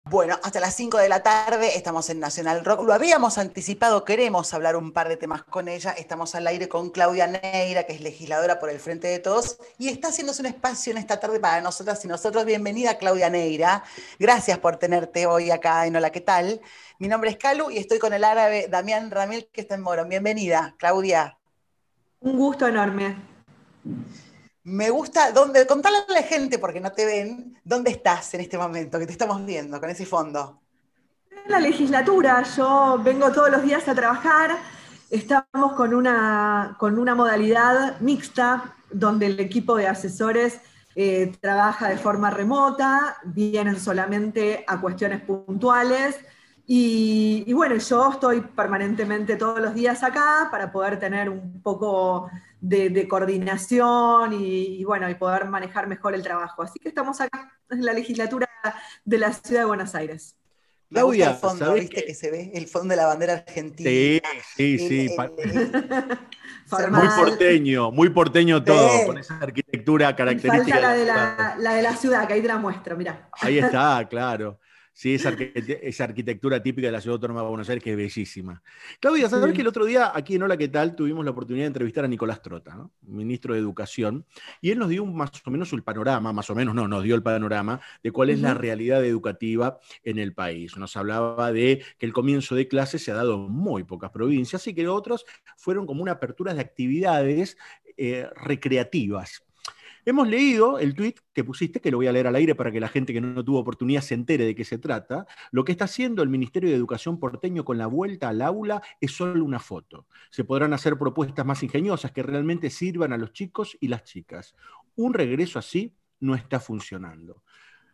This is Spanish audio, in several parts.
Bueno, hasta las 5 de la tarde estamos en Nacional Rock. Lo habíamos anticipado, queremos hablar un par de temas con ella. Estamos al aire con Claudia Neira, que es legisladora por el Frente de Todos, y está haciéndose un espacio en esta tarde para nosotras y nosotros. Bienvenida, Claudia Neira. Gracias por tenerte hoy acá en Hola, ¿qué tal? Mi nombre es Calu y estoy con el árabe Damián Ramil, que está en Morón. Bienvenida, Claudia. Un gusto enorme. Me gusta, contale a la gente, porque no te ven, dónde estás en este momento, que te estamos viendo con ese fondo. En la legislatura, yo vengo todos los días a trabajar, estamos con una modalidad mixta, donde el equipo de asesores trabaja de forma remota, vienen solamente a cuestiones puntuales, y bueno, yo estoy permanentemente todos los días acá para poder tener un poco de coordinación y bueno, y poder manejar mejor el trabajo. Así que estamos acá en la legislatura de la Ciudad de Buenos Aires. Me gusta el Claudia, fondo, ¿sabés viste que qué? se ve el fondo de la bandera argentina. Sí, sí, El, sí. el- el- es hermoso. Formal. Muy porteño todo, con Sí. esa arquitectura Y falta característica de la la de ciudad. la ciudad, que ahí te la muestro, mirá. Ahí está, claro. Sí, esa arquitectura típica de la Ciudad Autónoma de Buenos Aires que es bellísima. Claudia, ¿sabés que el Sí. otro día aquí en Hola, ¿qué tal? Tuvimos la oportunidad de entrevistar a Nicolás Trota, ¿no? Ministro de Educación, y él nos dio más o menos el panorama, más o menos no, nos dio el panorama de cuál es la Ujú. realidad educativa en el país. Nos hablaba de que el comienzo de clases se ha dado en muy pocas provincias y que otros fueron como una apertura de actividades recreativas. Hemos leído el tuit que pusiste, que lo voy a leer al aire para que la gente que no tuvo oportunidad se entere de qué se trata. Lo que está haciendo el Ministerio de Educación porteño con la vuelta al aula es solo una foto. Se podrán hacer propuestas más ingeniosas que realmente sirvan a los chicos y las chicas. Un regreso así no está funcionando.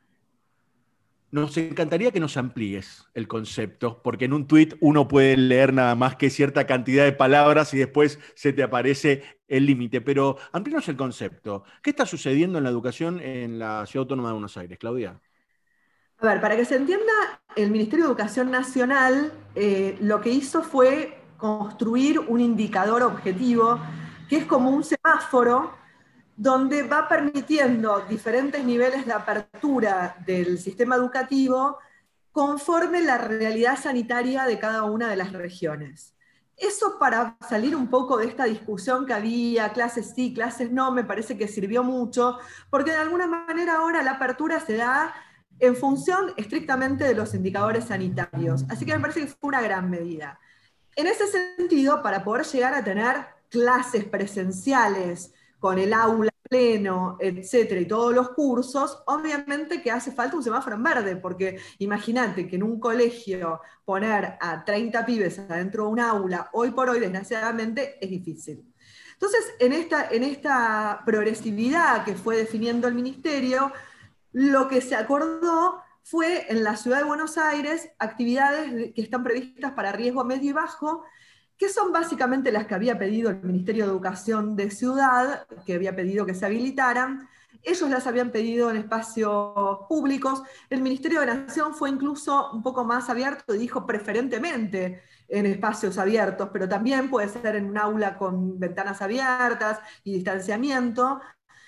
Nos encantaría que nos amplíes el concepto, porque en un tuit uno puede leer nada más que cierta cantidad de palabras y después se te aparece el límite. Pero amplíanos el concepto. ¿Qué está sucediendo en la educación en la Ciudad Autónoma de Buenos Aires, Claudia? A ver, para que se entienda, el Ministerio de Educación Nacional lo que hizo fue construir un indicador objetivo que es como un semáforo donde va permitiendo diferentes niveles de apertura del sistema educativo conforme la realidad sanitaria de cada una de las regiones. Eso para salir un poco de esta discusión que había, clases sí, clases no, me parece que sirvió mucho, porque de alguna manera ahora la apertura se da en función estrictamente de los indicadores sanitarios. Así que me parece que fue una gran medida. En ese sentido, para poder llegar a tener clases presenciales con el aula pleno, etcétera, y todos los cursos, obviamente que hace falta un semáforo en verde, porque imagínate que en un colegio poner a 30 pibes adentro de un aula, hoy por hoy, desgraciadamente, es difícil. Entonces, en esta progresividad que fue definiendo el ministerio, lo que se acordó fue en la ciudad de Buenos Aires actividades que están previstas para riesgo medio y bajo, que son básicamente las que había pedido el Ministerio de Educación de Ciudad, que había pedido que se habilitaran. Ellos las habían pedido en espacios públicos. El Ministerio de Nación fue incluso un poco más abierto y dijo preferentemente en espacios abiertos, pero también puede ser en un aula con ventanas abiertas y distanciamiento,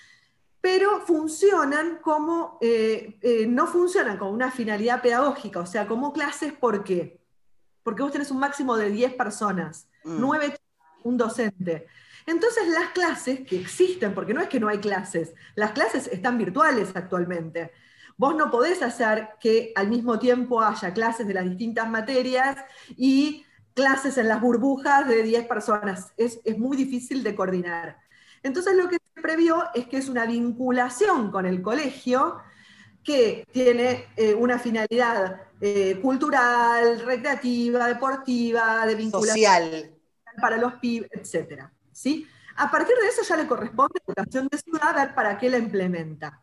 pero funcionan como, no funcionan con una finalidad pedagógica, o sea, como clases. ¿Por qué? Porque vos tenés un máximo de 10 personas, Mm. 9 un docente. Entonces las clases que existen, porque no es que no hay clases, las clases están virtuales actualmente. Vos no podés hacer que al mismo tiempo haya clases de las distintas materias y clases en las burbujas de 10 personas. Es muy difícil de coordinar. Entonces lo que se previó es que es una vinculación con el colegio que tiene una finalidad cultural, recreativa, deportiva, de vinculación Social. para los pibes, etc. ¿Sí? A partir de eso ya le corresponde a Educación de Ciudad ver para qué la implementa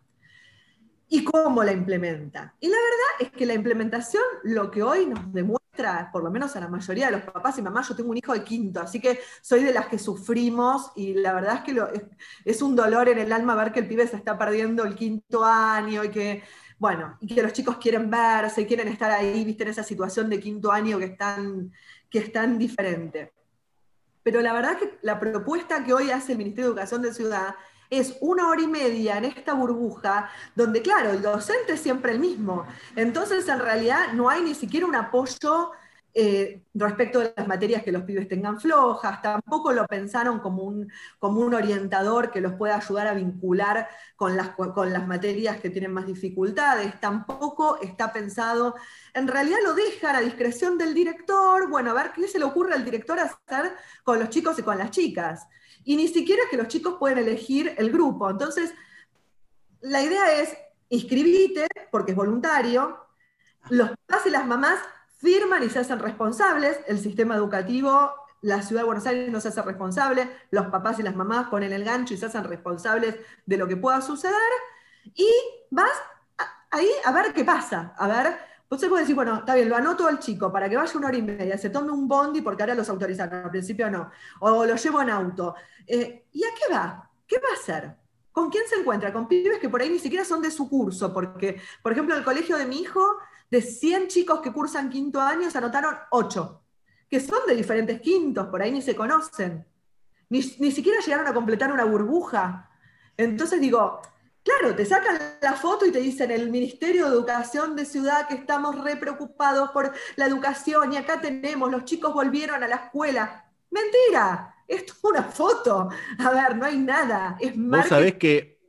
y cómo la implementa. Y la verdad es que la implementación lo que hoy nos demuestra, por lo menos a la mayoría de los papás y mamás, yo tengo un hijo de quinto, así que soy de las que sufrimos y la verdad es que es un dolor en el alma ver que el pibe se está perdiendo el quinto año y que, bueno, y que los chicos quieren verse, quieren estar ahí, viste, en esa situación de quinto año que es tan diferente. Pero la verdad que la propuesta que hoy hace el Ministerio de Educación de Ciudad es 1 hora y media en esta burbuja, donde claro, el docente es siempre el mismo. Entonces, en realidad, no hay ni siquiera un apoyo respecto de las materias que los pibes tengan flojas, tampoco lo pensaron como un orientador que los pueda ayudar a vincular con las materias que tienen más dificultades, tampoco está pensado, en realidad lo dejan a discreción del director, bueno, a ver qué se le ocurre al director hacer con los chicos y con las chicas. Y ni siquiera es que los chicos pueden elegir el grupo. Entonces, la idea es inscribite, porque es voluntario, los papás y las mamás firman y se hacen responsables, el sistema educativo, la ciudad de Buenos Aires no se hace responsable, los papás y las mamás ponen el gancho y se hacen responsables de lo que pueda suceder, y vas ahí a ver qué pasa, a ver, vos se puede decir, bueno, está bien, lo anoto al chico para que vaya 1 hora y media, se tome un bondi porque ahora los autorizaron, al principio no, o lo llevo en auto. ¿Y a qué va? ¿Qué va a hacer? ¿Con quién se encuentra? Con pibes que por ahí ni siquiera son de su curso, porque, por ejemplo, el colegio de mi hijo, de 100 chicos que cursan quinto año, se anotaron 8, que son de diferentes quintos, por ahí ni se conocen. Ni siquiera llegaron a completar una burbuja. Entonces digo, claro, te sacan la foto y te dicen el Ministerio de Educación de Ciudad que estamos re preocupados por la educación y acá tenemos, los chicos volvieron a la escuela. Mentira, es toda una foto. A ver, no hay nada, es Vos sabés marketing. que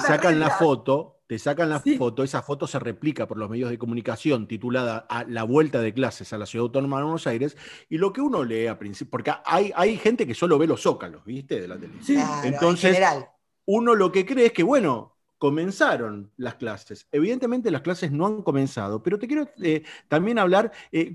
te sacan la Sí. foto, esa foto se replica por los medios de comunicación titulada a La vuelta de clases a la Ciudad Autónoma de Buenos Aires, y lo que uno lee a principio, porque hay gente que solo ve los zócalos, ¿viste? De la tele. Sí. Claro, en Entonces, general. uno lo que cree es que, bueno, comenzaron las clases. Evidentemente las clases no han comenzado, pero te quiero también hablar,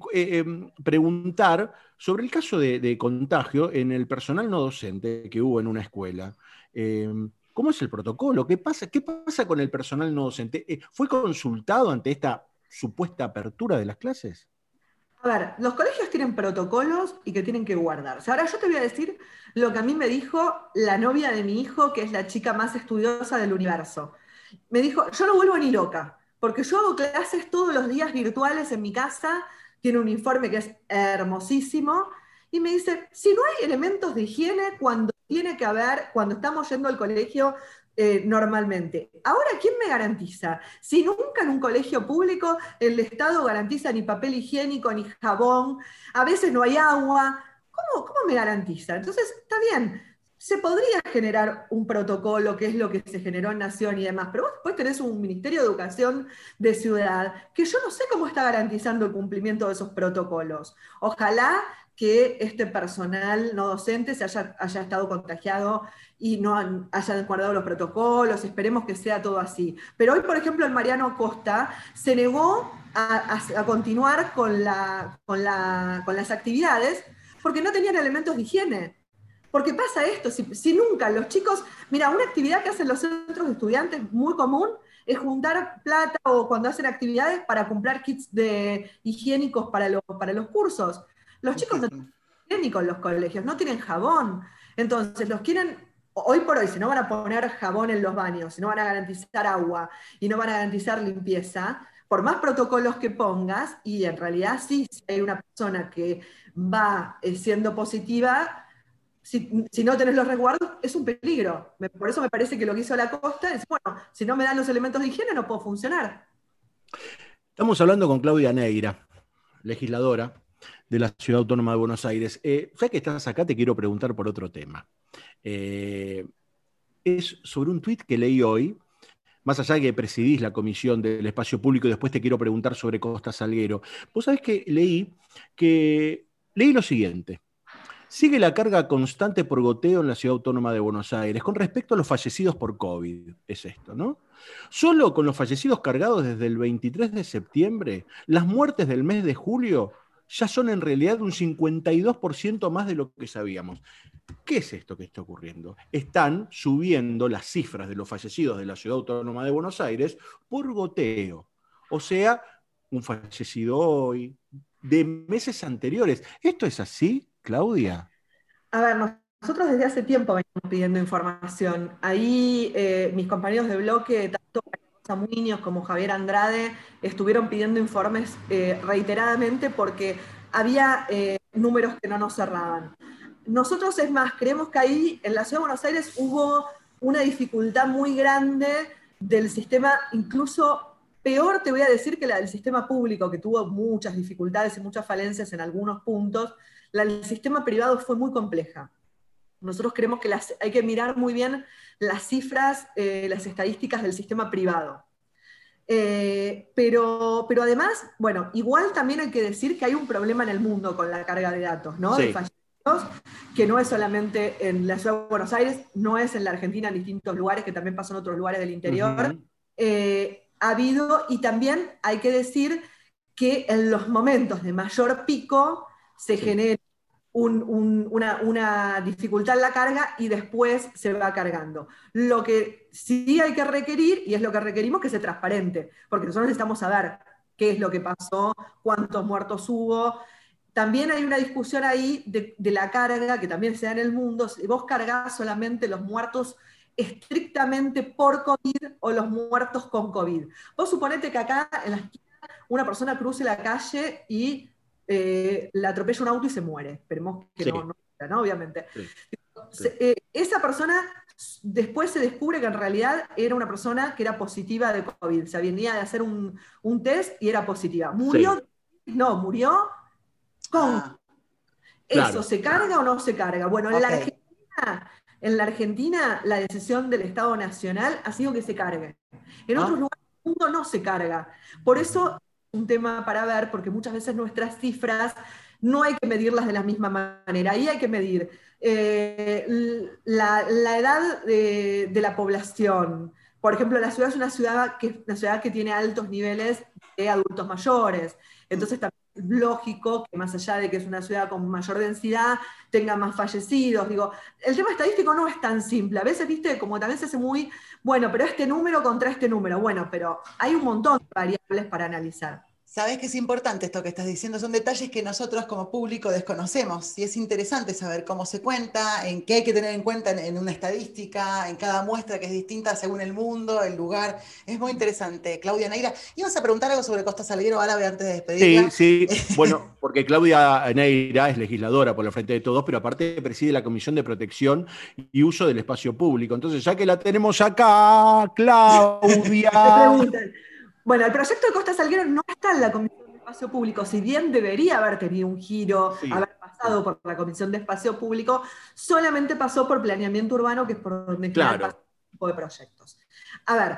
preguntar sobre el caso de contagio en el personal no docente que hubo en una escuela. ¿Cómo es el protocolo? ¿Qué pasa con el personal no docente? ¿Fue consultado ante esta supuesta apertura de las clases? A ver, los colegios tienen protocolos y que tienen que guardarse. Ahora yo te voy a decir lo que a mí me dijo la novia de mi hijo, que es la chica más estudiosa del universo. Me dijo, yo no vuelvo ni loca, porque yo hago clases todos los días virtuales en mi casa, tiene un informe que es hermosísimo, y me dice, si no hay elementos de higiene cuando tiene que haber, cuando estamos yendo al colegio normalmente. Ahora, ¿quién me garantiza? Si nunca en un colegio público el Estado garantiza ni papel higiénico ni jabón, a veces no hay agua, ¿cómo me garantiza? Entonces, está bien, se podría generar un protocolo, que es lo que se generó en Nación y demás, pero vos después tenés un Ministerio de Educación de Ciudad, que yo no sé cómo está garantizando el cumplimiento de esos protocolos. Ojalá que este personal no docente se haya estado contagiado y no hayan guardado los protocolos, esperemos que sea todo así. Pero hoy, por ejemplo, el Mariano Acosta se negó a continuar con las actividades porque no tenían elementos de higiene. Porque pasa esto, si nunca los chicos, mira, una actividad que hacen los centros de estudiantes muy común es juntar plata o cuando hacen actividades para comprar kits higiénicos para los cursos. Los chicos no tienen higiénico en los colegios, no tienen jabón. Entonces, los quieren, hoy por hoy, si no van a poner jabón en los baños, si no van a garantizar agua y no van a garantizar limpieza, por más protocolos que pongas, y en realidad sí, si hay una persona que va siendo positiva, si no tenés los resguardos, es un peligro. Por eso me parece que lo que hizo la Costa es, bueno, si no me dan los elementos de higiene, no puedo funcionar. Estamos hablando con Claudia Neira, legisladora de la Ciudad Autónoma de Buenos Aires. Ya que estás acá, te quiero preguntar por otro tema. Es sobre un tuit que leí hoy, más allá de que presidís la Comisión del Espacio Público, y después te quiero preguntar sobre Costa Salguero. Vos sabés que leí lo siguiente. Sigue la carga constante por goteo en la Ciudad Autónoma de Buenos Aires con respecto a los fallecidos por COVID. Es esto, ¿no? Solo con los fallecidos cargados desde el 23 de septiembre, las muertes del mes de julio ya son en realidad un 52% más de lo que sabíamos. ¿Qué es esto que está ocurriendo? Están subiendo las cifras de los fallecidos de la Ciudad Autónoma de Buenos Aires por goteo. O sea, un fallecido hoy, de meses anteriores. ¿Esto es así, Claudia? A ver, nosotros desde hace tiempo venimos pidiendo información. Ahí mis compañeros de bloque, tanto Samuños como Javier Andrade, estuvieron pidiendo informes reiteradamente porque había números que no nos cerraban. Nosotros, es más, creemos que ahí en la Ciudad de Buenos Aires hubo una dificultad muy grande del sistema, incluso peor te voy a decir que la del sistema público, que tuvo muchas dificultades y muchas falencias en algunos puntos. La del sistema privado fue muy compleja. Nosotros creemos que hay que mirar muy bien las cifras, las estadísticas del sistema privado. Pero además, bueno, igual también hay que decir que hay un problema en el mundo con la carga de datos, ¿no? Sí. De fallecidos, que no es solamente en la ciudad de Buenos Aires, no es en la Argentina, en distintos lugares, que también pasó en otros lugares del interior. Ha habido, y también hay que decir que en los momentos de mayor pico se genera una dificultad en la carga y después se va cargando. Lo que sí hay que requerir, y es lo que requerimos, que sea transparente, porque nosotros necesitamos saber qué es lo que pasó, cuántos muertos hubo. También hay una discusión ahí de la carga, que también se da en el mundo. Si vos cargás solamente los muertos estrictamente por COVID o los muertos con COVID. Vos suponete que acá en la esquina una persona cruce la calle y la atropella un auto y se muere. Esperemos que Sí. no, obviamente. Sí. Esa persona después se descubre que en realidad era una persona que era positiva de COVID. Se venía de hacer un test y era positiva. ¿Murió? Sí. No, murió con... Claro. ¿Eso se carga o no se carga? Bueno, en la Argentina la decisión del Estado Nacional ha sido que se cargue. En otros lugares del mundo no se carga. Por eso es un tema para ver, porque muchas veces nuestras cifras no hay que medirlas de la misma manera. Ahí hay que medir la edad de la población. Por ejemplo, la ciudad es una ciudad que tiene altos niveles de adultos mayores. Entonces también es lógico que más allá de que es una ciudad con mayor densidad, tenga más fallecidos. Digo, el tema estadístico no es tan simple. A veces, viste, como también se hace muy, bueno, pero este número contra este número. Bueno, pero hay un montón de variables para analizar. Sabés que es importante esto que estás diciendo, son detalles que nosotros como público desconocemos y es interesante saber cómo se cuenta, en qué hay que tener en cuenta en una estadística, en cada muestra que es distinta según el mundo, el lugar. Es muy interesante. Claudia Neira, ¿ibas a preguntar algo sobre Costa Salguero Árabe antes de despedirla? Sí. Bueno, porque Claudia Neira es legisladora por el Frente de Todos, pero aparte preside la Comisión de Protección y Uso del Espacio Público. Entonces, ya que la tenemos acá, Claudia... Bueno, el proyecto de Costa Salguero no está en la Comisión de Espacio Público, si bien debería haber tenido un giro, haber pasado por la Comisión de Espacio Público, solamente pasó por planeamiento urbano, que es por donde pasa este tipo de proyectos. A ver,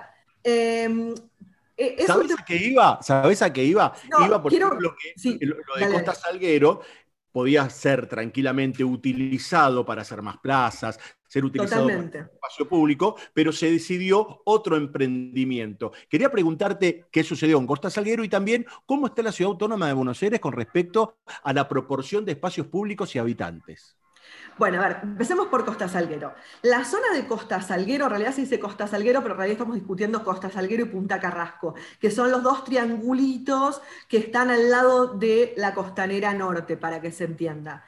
¿sabés a qué iba? ¿Sabés a qué iba? No, iba por ejemplo, que lo de Costa Salguero podía ser tranquilamente utilizado para hacer más plazas, ser utilizado para el espacio público, pero se decidió otro emprendimiento. Quería preguntarte qué sucedió en Costa Salguero y también cómo está la Ciudad Autónoma de Buenos Aires con respecto a la proporción de espacios públicos y habitantes. Bueno, a ver, empecemos por Costa Salguero. La zona de Costa Salguero, en realidad se dice Costa Salguero, pero en realidad estamos discutiendo Costa Salguero y Punta Carrasco, que son los dos triangulitos que están al lado de la costanera norte, para que se entienda.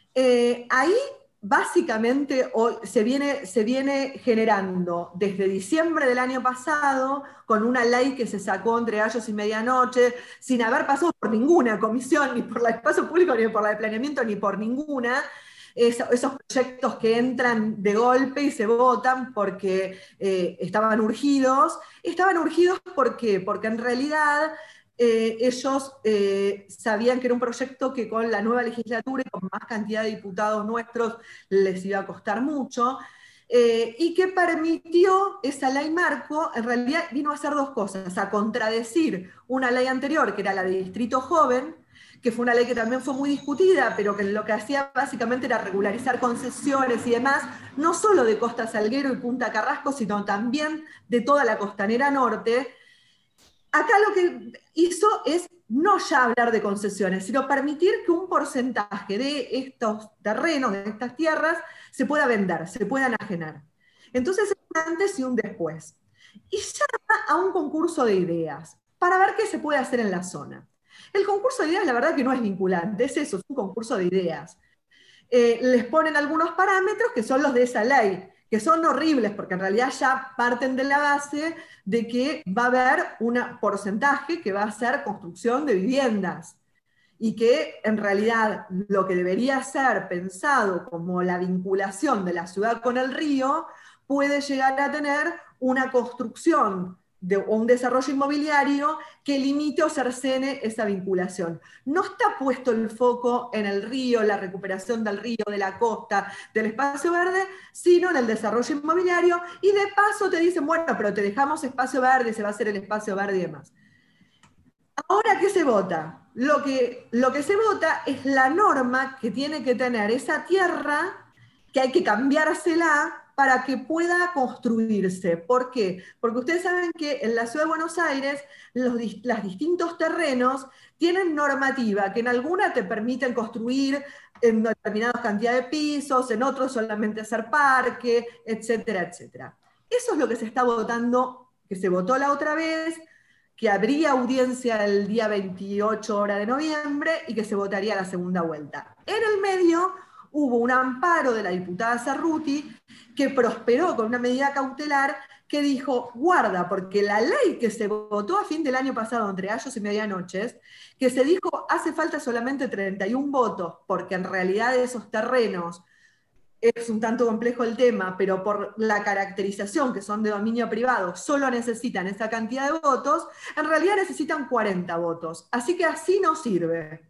Ahí, básicamente, se viene generando desde diciembre del año pasado, con una ley que se sacó entre gallos y medianoche, sin haber pasado por ninguna comisión, ni por la de espacio público, ni por la de planeamiento, ni por ninguna. Esos proyectos que entran de golpe y se votan porque estaban urgidos. Estaban urgidos ¿por qué? Porque en realidad ellos sabían que era un proyecto que con la nueva legislatura y con más cantidad de diputados nuestros les iba a costar mucho. Y que permitió esa ley marco, en realidad vino a hacer dos cosas: a contradecir una ley anterior, que era la de Distrito Joven, que fue una ley que también fue muy discutida, pero que lo que hacía básicamente era regularizar concesiones y demás, no solo de Costa Salguero y Punta Carrasco, sino también de toda la costanera norte. Acá lo que hizo es no ya hablar de concesiones, sino permitir que un porcentaje de estos terrenos, de estas tierras, se pueda vender, se pueda enajenar. Entonces es un antes y un después. Y llama a un concurso de ideas para ver qué se puede hacer en la zona. El concurso de ideas, la verdad que no es vinculante, es eso, es un concurso de ideas. Les ponen algunos parámetros que son los de esa ley, que son horribles, porque en realidad ya parten de la base de que va a haber un porcentaje que va a ser construcción de viviendas, y que en realidad lo que debería ser pensado como la vinculación de la ciudad con el río, puede llegar a tener una construcción o un desarrollo inmobiliario que limite o cercene esa vinculación. No está puesto el foco en el río, la recuperación del río, de la costa, del espacio verde, sino en el desarrollo inmobiliario, y de paso te dicen, bueno, pero te dejamos espacio verde, se va a hacer el espacio verde y demás. Ahora, ¿qué se vota? Lo que se vota es la norma que tiene que tener esa tierra, que hay que cambiársela para que pueda construirse. ¿Por qué? Porque ustedes saben que en la Ciudad de Buenos Aires los distintos terrenos tienen normativa, que en alguna te permiten construir en determinadas cantidades de pisos, en otros solamente hacer parque, etcétera, etcétera. Eso es lo que se está votando, que se votó la otra vez, que habría audiencia el día 28 hora de noviembre y que se votaría la segunda vuelta. En el medio hubo un amparo de la diputada Cerruti que prosperó con una medida cautelar que dijo, guarda, porque la ley que se votó a fin del año pasado, entre ayos y medianoches, que se dijo hace falta solamente 31 votos, porque en realidad esos terrenos es un tanto complejo el tema, pero por la caracterización, que son de dominio privado, solo necesitan esa cantidad de votos, en realidad necesitan 40 votos. Así que así no sirve.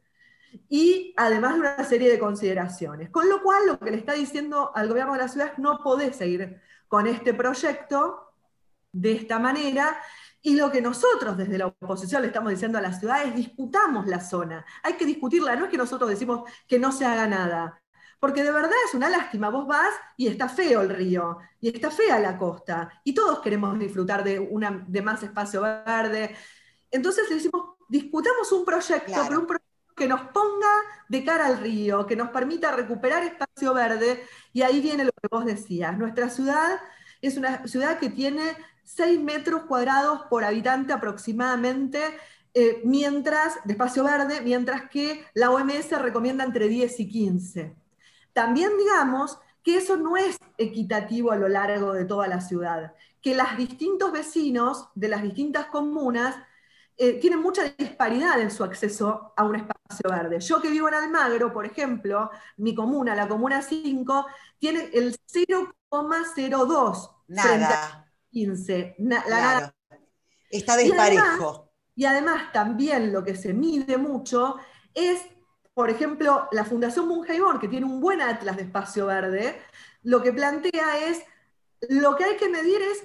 Y además de una serie de consideraciones. Con lo cual, lo que le está diciendo al gobierno de la ciudad es no podés seguir con este proyecto de esta manera, y lo que nosotros desde la oposición le estamos diciendo a la ciudad es discutamos la zona, hay que discutirla, no es que nosotros decimos que no se haga nada, porque de verdad es una lástima, vos vas y está feo el río, y está fea la costa, y todos queremos disfrutar de más espacio verde. Entonces le decimos, discutamos un proyecto, Claro. pero un proyecto que nos ponga de cara al río, que nos permita recuperar espacio verde, y ahí viene lo que vos decías. Nuestra ciudad es una ciudad que tiene 6 metros cuadrados por habitante aproximadamente, de espacio verde, mientras que la OMS recomienda entre 10 y 15. También digamos que eso no es equitativo a lo largo de toda la ciudad, que los distintos vecinos de las distintas comunas tienen mucha disparidad en su acceso a un espacio verde. Yo que vivo en Almagro, por ejemplo, mi comuna, la Comuna 5, tiene el 0,02 frente a 15. Claro. Está Y desparejo. además también lo que se mide mucho es, por ejemplo, la Fundación Munjaibor, que tiene un buen atlas de espacio verde, lo que plantea es, lo que hay que medir es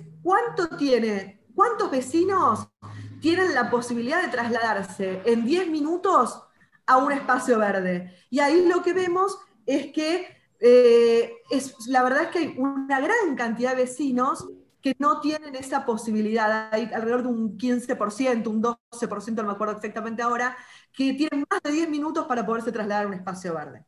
cuántos vecinos tienen la posibilidad de trasladarse en 10 minutos a un espacio verde. Y ahí lo que vemos es que la verdad es que hay una gran cantidad de vecinos que no tienen esa posibilidad. Hay alrededor de un 15%, un 12%, no me acuerdo exactamente ahora, que tienen más de 10 minutos para poderse trasladar a un espacio verde.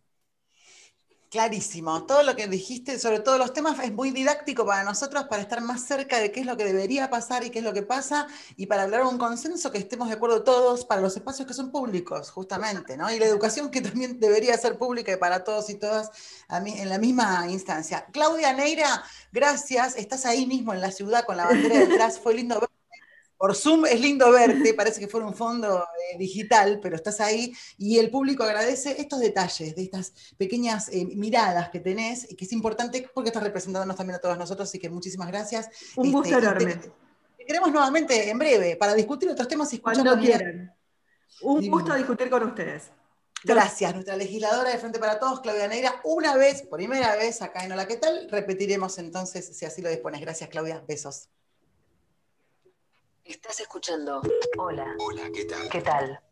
Clarísimo. Todo lo que dijiste sobre todos los temas es muy didáctico para nosotros, para estar más cerca de qué es lo que debería pasar y qué es lo que pasa, y para hablar de un consenso que estemos de acuerdo todos para los espacios que son públicos, justamente, ¿no? Y la educación que también debería ser pública y para todos y todas en la misma instancia. Claudia Neira, gracias. Estás ahí mismo en la ciudad con la bandera detrás. Fue lindo ver. Por Zoom es lindo verte, parece que fuera un fondo digital, pero estás ahí y el público agradece estos detalles, de estas pequeñas miradas que tenés y que es importante porque estás representándonos también a todos nosotros, así que muchísimas gracias. Un gusto enorme. Te queremos nuevamente en breve para discutir otros temas y escuchar cuando quieran. Un gusto discutir con ustedes. Gracias, nuestra legisladora de Frente para Todos, Claudia Neira, primera vez acá en Hola, ¿qué tal? Repetiremos entonces, si así lo dispones. Gracias, Claudia. Besos. Estás escuchando. Hola. Hola, ¿qué tal? ¿Qué tal?